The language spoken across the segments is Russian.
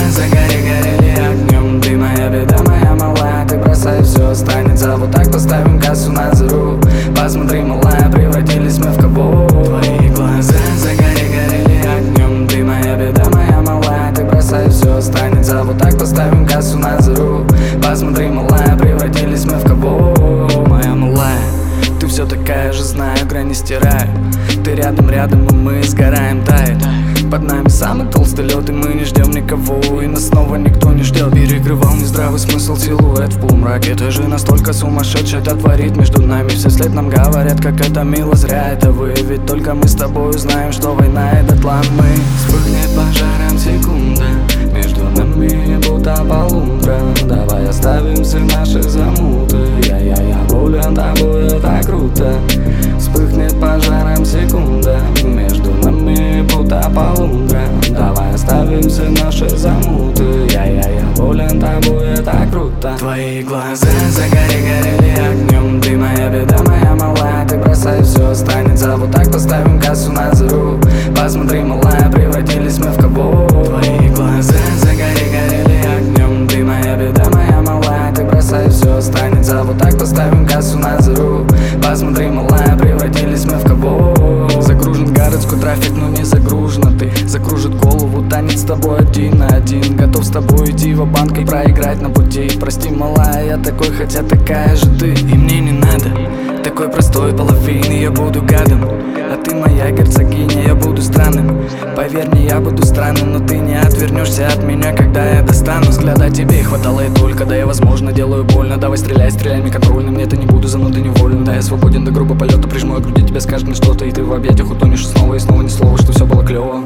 загорели огнем. Ты моя беда, моя малая, ты бросай все, останется вот так. Поставим кассу на зеру. Посмотри, малая, превратились мы в кого. Твои глаза загорели огнем. Ты моя беда, моя малая, ты бросай все, останется вот так. Поставим кассу на зеру. Посмотри, малая, превратились мы в кого. Моя малая, ты все такая же, знаю, грани стираю. Ты рядом, рядом, и мы сгораем, тает. Под нами самый толстый лед, и мы не ждем никого, и нас снова никто не ждет. Перекрывал нездравый смысл силуэт в полумраке. Ты же настолько сумасшедший, это творит между нами. Все след нам говорят, как это мило, зря это вы. Ведь только мы с тобой знаем, что война — это тлан. Мы вспыхнет пожаром секунда, между нами будто полундра. Давай оставим все наши замуты. Я болен тобой, это круто. Вспыхнет пожаром секунда, между нами будто полундра. Давай оставим все наши замуты. Я болен тобой, это круто. Твои глаза загорели огнем. Ты моя беда, моя малая, ты бросай все, останется вот так. Поставим кассу на зеру. Посмотри, малая, превратились мы в кого. Твои глаза загорели огнем. Ты моя беда, моя малая, ты бросай все, останется вот так. Поставим кассу на зеру. Посмотри, малая, превратились мы в кого. Загружен городской трафик, но не загружена ты. Закружит голову танец с тобой один на один. Готов с тобой идти в банк и проиграть на пути. Прости, малая, я такой, хотя такая же ты. И мне не надо такой простой половины, я буду гадом. А ты моя герцогиня, я буду странным. Поверь мне, я буду странным, но ты не отвернешься от меня, когда я достану. Взгляда тебе хватало и только, да я, возможно, делаю больно. Давай стреляй, стреляй мне контрольно, мне это не буду занудой невольно. Да я свободен до грубого полета, прижму к груди тебя, скажет мне что-то, и ты в объятиях утонешь снова и снова, ни слова, что все было клево.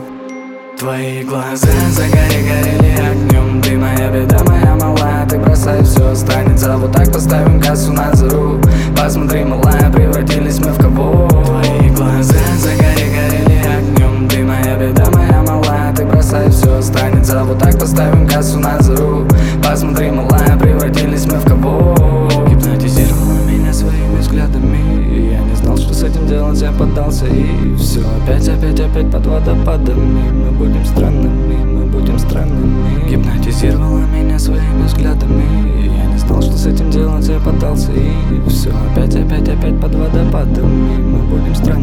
Твои глаза загорели огнем. Ты моя беда, моя малая, ты бросай все, останется вот так. Поставим кассу на зеру. Посмотри, малая, превратились мы в кого. Твои глаза загорели огнем. Ты моя беда, моя малая, ты бросай все, останется вот так. Поставим кассу на зеру. Посмотри, малая, превратились мы в кого. Гипнотизировала меня своими взглядами. Я не знал, что с этим делать, я поддался. И все, опять под водопадами. Мы будем странными, мы будем странными. Гипнотизировала меня своими взглядами. Я не знал, что с этим делать, я поддался. И все, опять под водопадами. Мы будем странными.